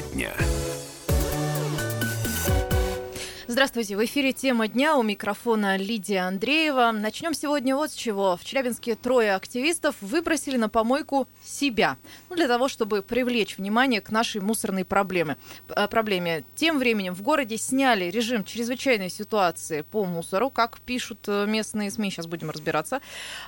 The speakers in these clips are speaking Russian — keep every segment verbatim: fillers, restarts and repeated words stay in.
Тема дня. Здравствуйте, в эфире «Тема дня», у микрофона Лидия Андреева. Начнем сегодня вот с чего. В Челябинске трое активистов выбросили на помойку себя, ну, для того, чтобы привлечь внимание к нашей мусорной проблеме. проблеме. Тем временем в городе сняли режим чрезвычайной ситуации по мусору, как пишут местные СМИ, сейчас будем разбираться.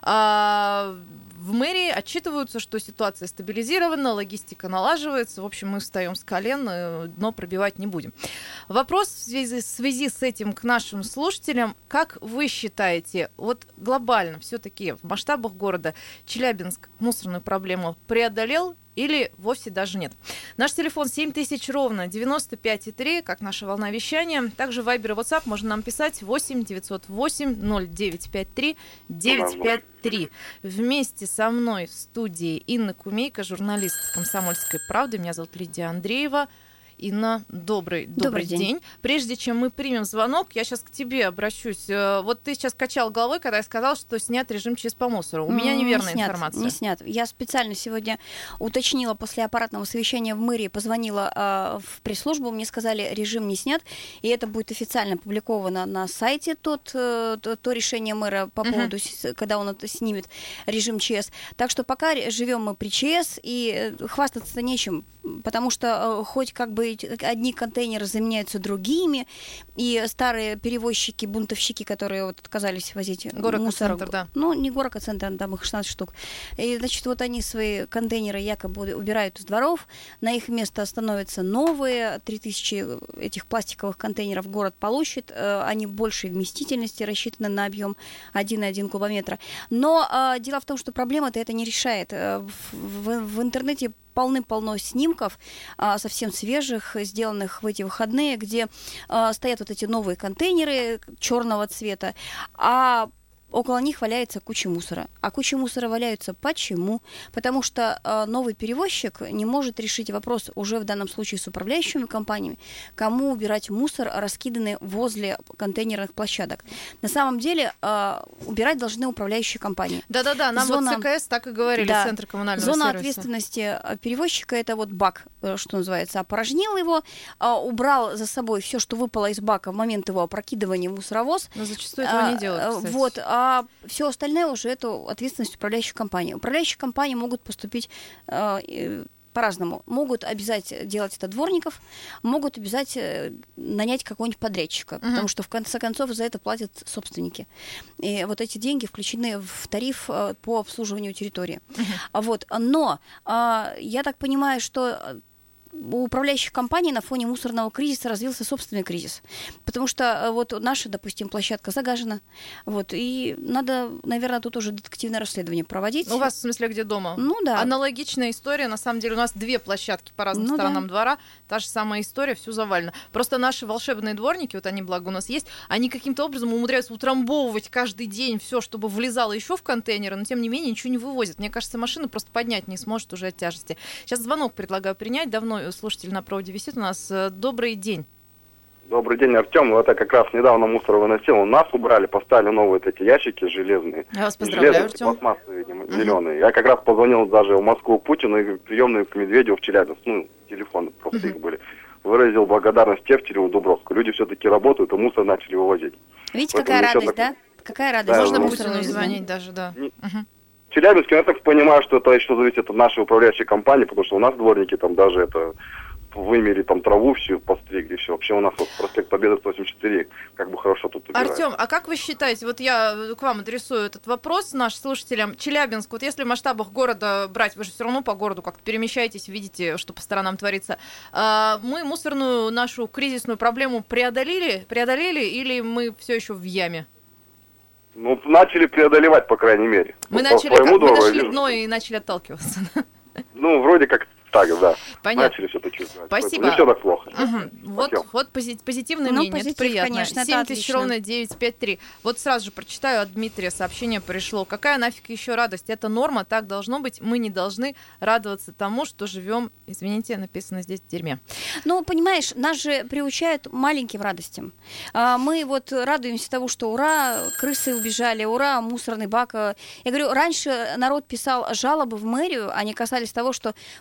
А в мэрии отчитываются, что ситуация стабилизирована, логистика налаживается. В общем, мы встаем с колен, дно пробивать не будем. Вопрос в связи, в связи с этим к нашим слушателям. Как вы считаете, вот глобально все-таки в масштабах города Челябинск мусорную проблему преодолел или вовсе даже нет? Наш телефон семь тысяч ровно девяносто пять и три, как наша волна вещания. Также в Viber и WhatsApp можно нам писать восемь девятьсот восемь ноль девять пять три девять пять три. Вместе со мной в студии Инна Кумейко, журналист «Комсомольской правды». Меня зовут Лидия Андреева. Инна, добрый, добрый, добрый день. день. Прежде чем мы примем звонок, я сейчас к тебе обращусь. Вот ты сейчас качал головой, когда я сказала, что снят режим ЧС по мусору. У меня неверная не снят, информация. Не снят. Я специально сегодня уточнила после аппаратного совещания в мэрии, позвонила э, в пресс-службу, мне сказали, режим не снят, и это будет официально опубликовано на сайте, тот, э, то, то решение мэра по поводу, uh-huh. когда он это снимет режим ЧС. Так что пока живем мы при ЧС, и хвастаться нечем, потому что э, хоть как бы одни контейнеры заменяются другими, и старые перевозчики, бунтовщики, которые вот отказались возить мусор, да. ну, не город, а центр, там их шестнадцать штук. И, значит, вот они свои контейнеры якобы убирают из дворов, на их место становятся новые, три тысячи этих пластиковых контейнеров город получит, они большей вместительности, рассчитаны на объем один и один кубометра. Но а, дело в том, что проблема-то это не решает. В, в, в интернете полны-полно снимков, а, совсем свежих, сделанных в эти выходные, где а, стоят вот эти новые контейнеры черного цвета, а около них валяется куча мусора. А куча мусора валяются почему? Потому что э, новый перевозчик не может решить вопрос уже в данном случае с управляющими компаниями, кому убирать мусор, раскиданный возле контейнерных площадок. На самом деле э, убирать должны управляющие компании. Да-да-да, нам Зона... вот ЦКС так и говорили, да. Центр коммунального Зона сервиса. Ответственности перевозчика — это вот бак, что называется, опорожнил его, э, убрал за собой все, что выпало из бака в момент его опрокидывания в мусоровоз. Но зачастую этого не делают, кстати. Вот, а все остальное уже это ответственность управляющей компании. Управляющие компании могут поступить э, по-разному. Могут обязать делать это дворников, могут обязать нанять какого-нибудь подрядчика, uh-huh. потому что в конце концов за это платят собственники. И вот эти деньги включены в тариф по обслуживанию территории. Uh-huh. Вот. Но э, я так понимаю, что у управляющих компаний на фоне мусорного кризиса развился собственный кризис. Потому что вот наша, допустим, площадка загажена. Вот, и надо, наверное, тут уже детективное расследование проводить. У вас, в смысле, где дома? Ну да. Аналогичная история. На самом деле у нас две площадки по разным ну, сторонам да. двора. Та же самая история, все завалено. Просто наши волшебные дворники, вот они, благо, у нас есть, они каким-то образом умудряются утрамбовывать каждый день все, чтобы влезало еще в контейнеры, но тем не менее ничего не вывозят. Мне кажется, машина просто поднять не сможет уже от тяжести. Сейчас звонок предлагаю принять. Давно слушатель на проводе висит у нас. Добрый день. Добрый день, Артем. Это как раз недавно мусор выносил. У нас убрали, поставили новые вот эти ящики железные. Я вас поздравляю, железные, Артем. пластмассовые, uh-huh. зеленые. Я как раз позвонил даже в Москву Путину и приемную к Медведеву в Челябинск. Ну, телефоны просто uh-huh. их были. Выразил благодарность Тефтереву, Дубровскому. Люди все-таки работают и мусор начали вывозить. Видите, какая радость, так... да? Какая радость. Да, можно ну, Путину звонить даже, да. Не... Uh-huh. В Челябинске, я так понимаю, что это еще зависит от нашей управляющей компании, потому что у нас дворники там даже это... вымели там траву всю, постригли, все. Вообще у нас вот проспект Победы сто восемьдесят четыре, как бы хорошо тут убирают. Артем, а как вы считаете, вот я к вам адресую этот вопрос нашим слушателям, Челябинск, вот если в масштабах города брать, вы же все равно по городу как-то перемещаетесь, видите, что по сторонам творится, мы мусорную нашу кризисную проблему преодолели, преодолели или мы все еще в яме? Ну, начали преодолевать, по крайней мере. Мы вот начали, как, мы нашли вижу, дно и начали отталкиваться. Ну, вроде как так, да. Понятно. Начали все-таки чувствовать. Спасибо. Не все так плохо. Угу. Вот, вот позитивное ну, мнение, позитив, это приятно. Конечно, семь тысяч ровно девять пять три. Вот сразу же прочитаю от Дмитрия, сообщение пришло. Какая нафиг еще радость? Это норма, так должно быть. Мы не должны радоваться тому, что живем, извините, написано здесь в дерьме. Ну, понимаешь, нас же приучают маленьким радостям. Мы вот радуемся тому, что ура, крысы убежали, ура, мусорный бак. Я говорю, раньше народ писал жалобы в мэрию, они касались того, что почему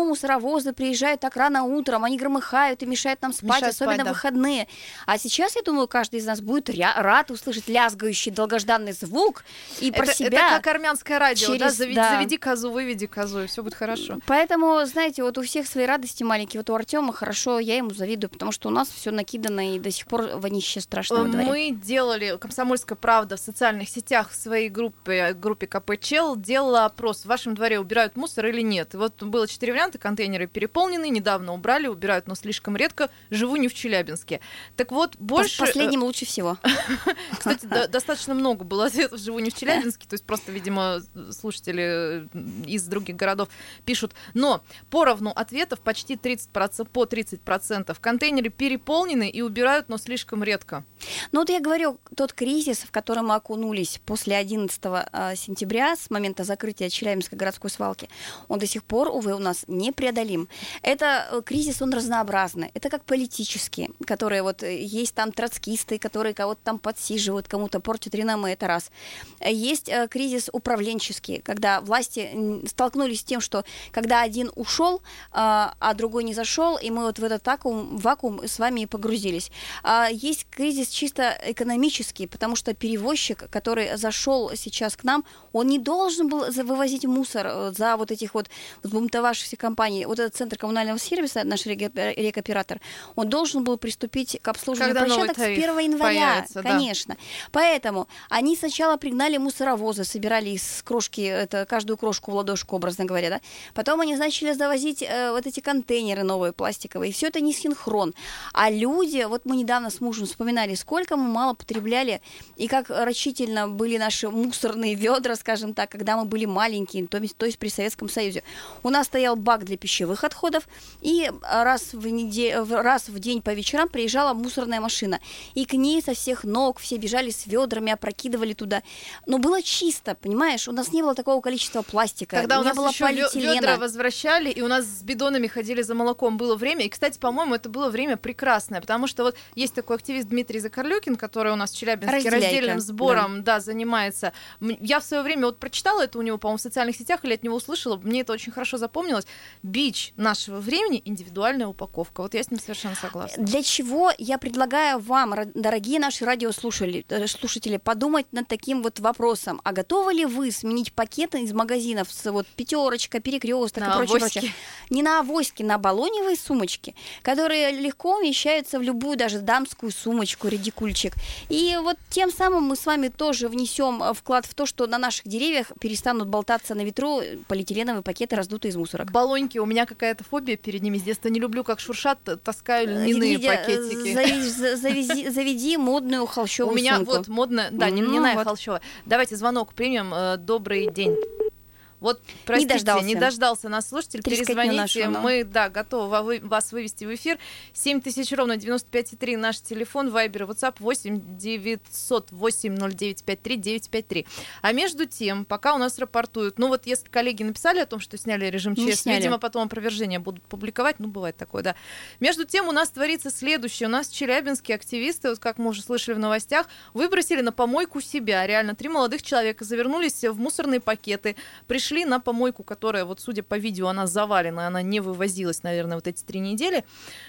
почему мусоровозы приезжают так рано утром, они громыхают и мешают нам спать, Мешают особенно спать, да. в выходные. А сейчас, я думаю, каждый из нас будет ря- рад услышать лязгающий долгожданный звук и про это, себя. это как армянское радио, да? через- Заведи, да. заведи козу, выведи козу, и все будет хорошо. Поэтому, знаете, вот у всех свои радости маленькие. Вот у Артема хорошо, я ему завидую, потому что у нас все накидано и до сих пор вонище страшное во дворе. Мы делали, «Комсомольская правда» в социальных сетях в своей группе, группе КПЧЛ, делала опрос, в вашем дворе убирают мусор или нет. И вот было четыре варианта: контейнеры переполнены, недавно убрали, убирают, но слишком редко, живу не в Челябинске. Так вот, больше... Последним лучше всего. Кстати, до- достаточно много было ответов «живу не в Челябинске», то есть просто, видимо, слушатели из других городов пишут. Но поровну ответов почти тридцать процентов, по тридцать процентов контейнеры переполнены и убирают, но слишком редко. Ну вот я говорю, тот кризис, в который мы окунулись после одиннадцатого сентября, с момента закрытия Челябинской городской свалки, он до сих пор, увы, у нас непреодолим. Это э, кризис, он разнообразный. Это как политический, которые вот э, есть там троцкисты, которые кого-то там подсиживают, кому-то портят реноме, это раз. Э, Есть э, кризис управленческий, когда власти м, столкнулись с тем, что когда один ушел, а, а другой не зашел, и мы вот в этот вакуум, вакуум с вами и погрузились. А, Есть кризис чисто экономический, потому что перевозчик, который зашел сейчас к нам, он не должен был за- вывозить мусор э, за вот этих вот взбунтовавшихся компаний. Вот этот центр коммунального сервиса, наш рега- рекоператор, он должен был приступить к обслуживанию Когда новый площадок с тариф первого января. появится, да. Конечно. Поэтому они сначала пригнали мусоровозы, собирали из крошки, это каждую крошку в ладошку, образно говоря, да. Потом они начали завозить э, вот эти контейнеры новые пластиковые. И все это не синхрон. А люди, вот мы недавно с мужем вспоминали, сколько мы мало потребляли и как рачительно были наши мусорные ведра, скажем так, когда мы были маленькие, то есть, то есть при Советском Союзе. У нас стоял бак для пищевых отходов, и раз в, неде... раз в день по вечерам приезжала мусорная машина. И к ней со всех ног все бежали с ведрами, опрокидывали туда. Но было чисто, понимаешь? У нас не было такого количества пластика, Когда не у нас было еще полиэтилена. ведра возвращали, и у нас с бидонами ходили за молоком, было время. И, кстати, по-моему, это было время прекрасное, потому что вот есть такой активист Дмитрий Закарлюкин, который у нас в Челябинске Разделяйка, раздельным сбором да. Да, занимается. М, Я в свое время вот прочитала это у него, по-моему, в социальных сетях или от него услышала. Мне это очень хорошо запомнилось. Бич нашего времени — индивидуальная упаковка. Вот я с ним совершенно согласна. Для чего я предлагаю вам, ро- дорогие наши радиослушатели, э, слушатели, подумать над таким вот вопросом. А готовы ли вы сменить пакеты из магазинов с вот пятерочка, перекресток На и прочее, авоськи. прочее? Не на авоськи, на баллоневые сумочки, которые легко умещаются в любую даже дамскую сумочку, редикульчик. И вот тем самым мы с вами тоже внесем э, вклад в то, что на наших деревьях перестанут болтаться на ветру полиэтиленовые пакеты, раздутые из мусорок. Баллоньки, у меня какая-то фобия перед ними. С детства не люблю, как шуршат, т- таскаю льняные Лидия, пакетики. зави- за- завези- заведи модную холщовую У меня сумку. вот модная, да, Ну, льняная вот. холщовая. Давайте звонок примем. Э, Добрый день. Вот, простите, не дождался. дождался нас слушатель, Трескотню перезвоните, нашу, ну. мы, да, готовы ва- вы- вас вывести в эфир. семь тысяч ровно девяносто пять и три наш телефон, Вайбер и WhatsApp восемь девятьсот восемь ноль девять пять три девять пять три. А между тем, пока у нас рапортуют, ну вот если коллеги написали о том, что сняли режим Не ЧС, сняли. видимо, потом опровержение будут публиковать, ну бывает такое, да. Между тем у нас творится следующее, у нас челябинские активисты, вот как мы уже слышали в новостях, выбросили на помойку себя, реально, три молодых человека завернулись в мусорные пакеты, пришли на помойку, которая, вот судя по видео, она завалена, она не вывозилась, наверное, вот эти три недели.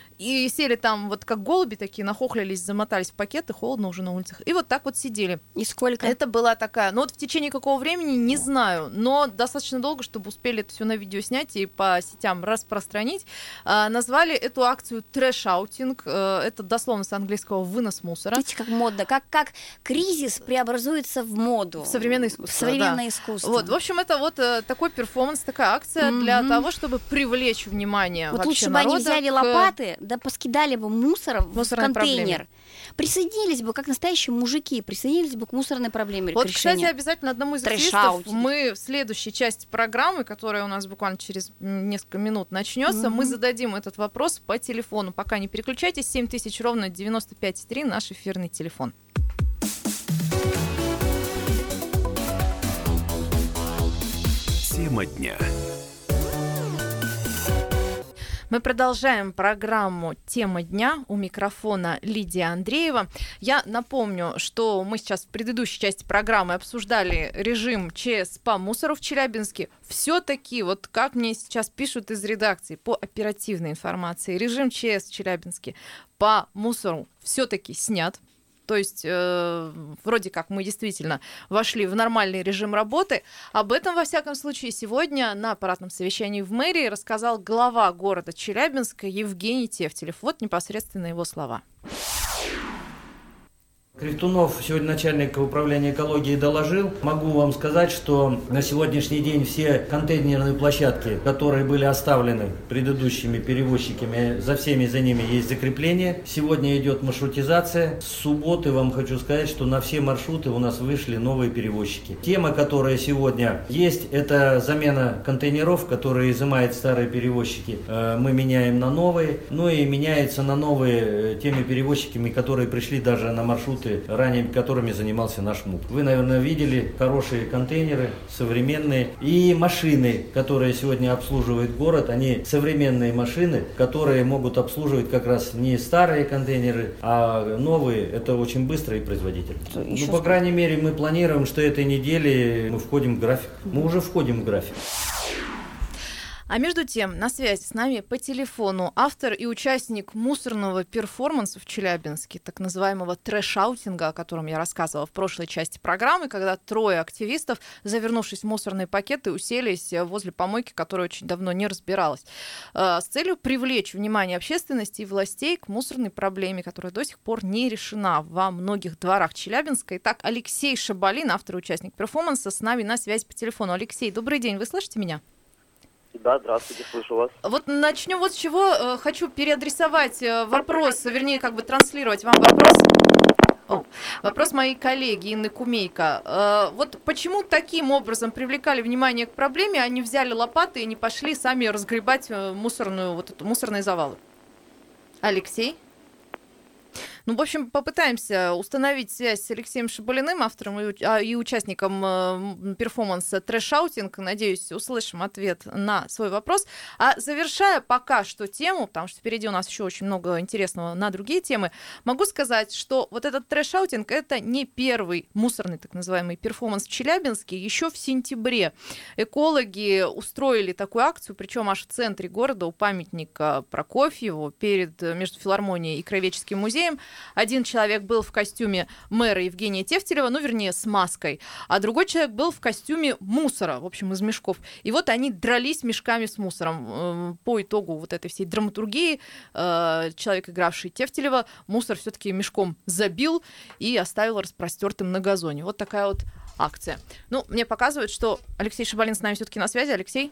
И сели там вот как голуби такие, нахохлились, замотались в пакеты, холодно уже на улицах. И вот так вот сидели. И сколько? Это была такая, ну вот в течение какого времени, не знаю, но достаточно долго, чтобы успели это все на видео снять и по сетям распространить. А, назвали эту акцию трэш-аутинг. А, это дословно с английского «вынос мусора». Видите, как модно, как, как кризис преобразуется в моду. В современное искусство, В современное да. искусство. Вот, в общем, это вот э, такой перформанс, такая акция Мгм. для того, чтобы привлечь внимание Вот вообще лучше бы они народа взяли к- лопаты, да поскидали бы мусор в Мусорной контейнер. проблеме. Присоединились бы, как настоящие мужики, присоединились бы к мусорной проблеме. Вот, к решению. кстати, обязательно одному из Трэш-аутинг. активистов мы в следующей части программы, которая у нас буквально через м, несколько минут начнется, Мгм. мы зададим этот вопрос по телефону. Пока не переключайтесь, семь тысяч ровно девяносто пять и три наш эфирный телефон. Тема дня. Мы продолжаем программу «Тема дня». У микрофона Лидия Андреева. Я напомню, что мы сейчас в предыдущей части программы обсуждали режим ЧС по мусору в Челябинске. Все-таки, вот как мне сейчас пишут из редакции по оперативной информации, режим ЧС в Челябинске по мусору все-таки снят. То есть э, вроде как мы действительно вошли в нормальный режим работы. Об этом, во всяком случае, сегодня на аппаратном совещании в мэрии рассказал глава города Челябинска Евгений Тефтелев. Вот непосредственно его слова. Крихтунов, сегодня начальник управления экологии, доложил. Могу вам сказать, что на сегодняшний день все контейнерные площадки, которые были оставлены предыдущими перевозчиками, за всеми за ними есть закрепление. Сегодня идет маршрутизация. С субботы вам хочу сказать, что на все маршруты у нас вышли новые перевозчики. Тема, которая сегодня есть, это замена контейнеров, которые изымают старые перевозчики. Мы меняем на новые. Ну и меняется на новые теми перевозчиками, которые пришли даже на маршруты, ранее которыми занимался наш МУП. Вы, наверное, видели хорошие контейнеры, современные. И машины, которые сегодня обслуживают город, они современные машины, которые могут обслуживать как раз не старые контейнеры, а новые. Это очень быстро и производительно. Ну, по крайней мере, мы планируем, что этой неделе мы входим в график. Мы уже входим в график. А между тем, на связи с нами по телефону автор и участник мусорного перформанса в Челябинске, так называемого трэш-аутинга, о котором я рассказывала в прошлой части программы, когда трое активистов, завернувшись в мусорные пакеты, уселись возле помойки, которая очень давно не разбиралась, с целью привлечь внимание общественности и властей к мусорной проблеме, которая до сих пор не решена во многих дворах Челябинска. Итак, Алексей Шабалин, автор и участник перформанса, с нами на связи по телефону. Алексей, добрый день, вы слышите меня? Да, здравствуйте, слышу вас. Вот начнем вот с чего. Хочу переадресовать вопрос, вернее, как бы транслировать вам вопрос. О, вопрос моей коллеги Инны Кумейко. Вот почему таким образом привлекали внимание к проблеме, а не взяли лопаты и не пошли сами разгребать мусорную, вот эту, мусорные завалы? Алексей? Ну, в общем, попытаемся установить связь с Алексеем Шабалиным, автором и участником перформанса «Трэш-аутинг». Надеюсь, услышим ответ на свой вопрос. А завершая пока что тему, потому что впереди у нас еще очень много интересного на другие темы, могу сказать, что вот этот трэш-аутинг — это не первый мусорный так называемый перформанс в Челябинске. Еще в сентябре экологи устроили такую акцию, причем аж в центре города, у памятника Прокофьеву, перед между филармонией и Краеведческим музеем. Один человек был в костюме мэра Евгения Тефтелева, ну, вернее, с маской, а другой человек был в костюме мусора, в общем, из мешков. И вот они дрались мешками с мусором. По итогу вот этой всей драматургии человек, игравший Тефтелева, мусор все-таки мешком забил и оставил распростертым на газоне. Вот такая вот акция. Ну, мне показывают, что Алексей Шабалин с нами все-таки на связи. Алексей?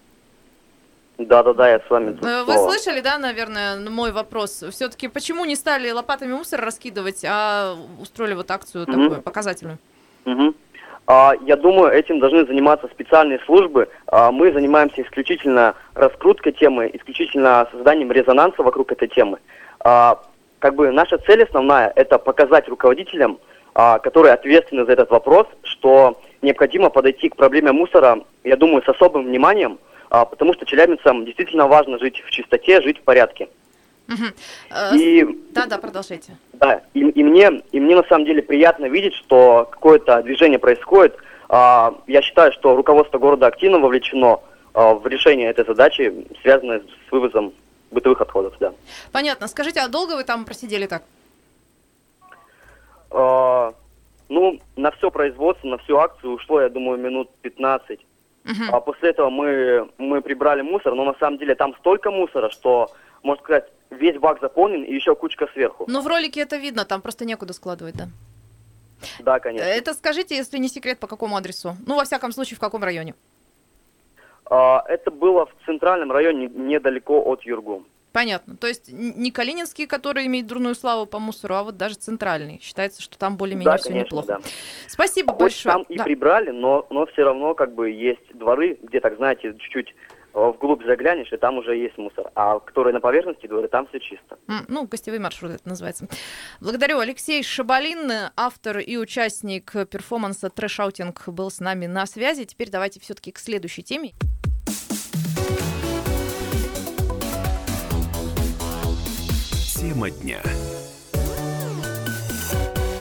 Да-да-да, я с вами. Вы слышали, да, наверное, мой вопрос? Все-таки почему не стали лопатами мусор раскидывать, а устроили вот акцию mm-hmm. такую показательную? Mm-hmm. А, я думаю, этим должны заниматься специальные службы. А, мы занимаемся исключительно раскруткой темы, исключительно созданием резонанса вокруг этой темы. А, как бы наша цель основная – это показать руководителям, а, которые ответственны за этот вопрос, что необходимо подойти к проблеме мусора, я думаю, с особым вниманием, потому что челябинцам действительно важно жить в чистоте, жить в порядке. Uh-huh. И, да, да, продолжайте. Да, и, и, мне, и мне на самом деле приятно видеть, что какое-то движение происходит. А, я считаю, что руководство города активно вовлечено а, в решение этой задачи, связанной с вывозом бытовых отходов. Да. Понятно. Скажите, а долго вы там просидели так? А, ну, на все производство, на всю акцию ушло, я думаю, минут пятнадцать. Uh-huh. А после этого мы, мы прибрали мусор, но на самом деле там столько мусора, что, можно сказать, весь бак заполнен и еще кучка сверху. Ну, в ролике это видно, там просто некуда складывать, да? Да, конечно. Это скажите, если не секрет, по какому адресу? Ну, во всяком случае, в каком районе? А, это было в центральном районе, недалеко от Юргу. Понятно. То есть не Калининский, который имеет дурную славу по мусору, а вот даже центральный. Считается, что там более-менее да, все конечно, неплохо. Да. Спасибо Хоть большое. Там да. и прибрали, но, но все равно как бы есть дворы, где, так знаете, чуть-чуть вглубь заглянешь, и там уже есть мусор. А которые на поверхности дворы, там все чисто. Mm, ну, гостевой маршрут это называется. Благодарю. Алексей Шабалин, автор и участник перформанса «Трэш-аутинг», был с нами на связи. Теперь давайте все-таки к следующей теме. Тема дня.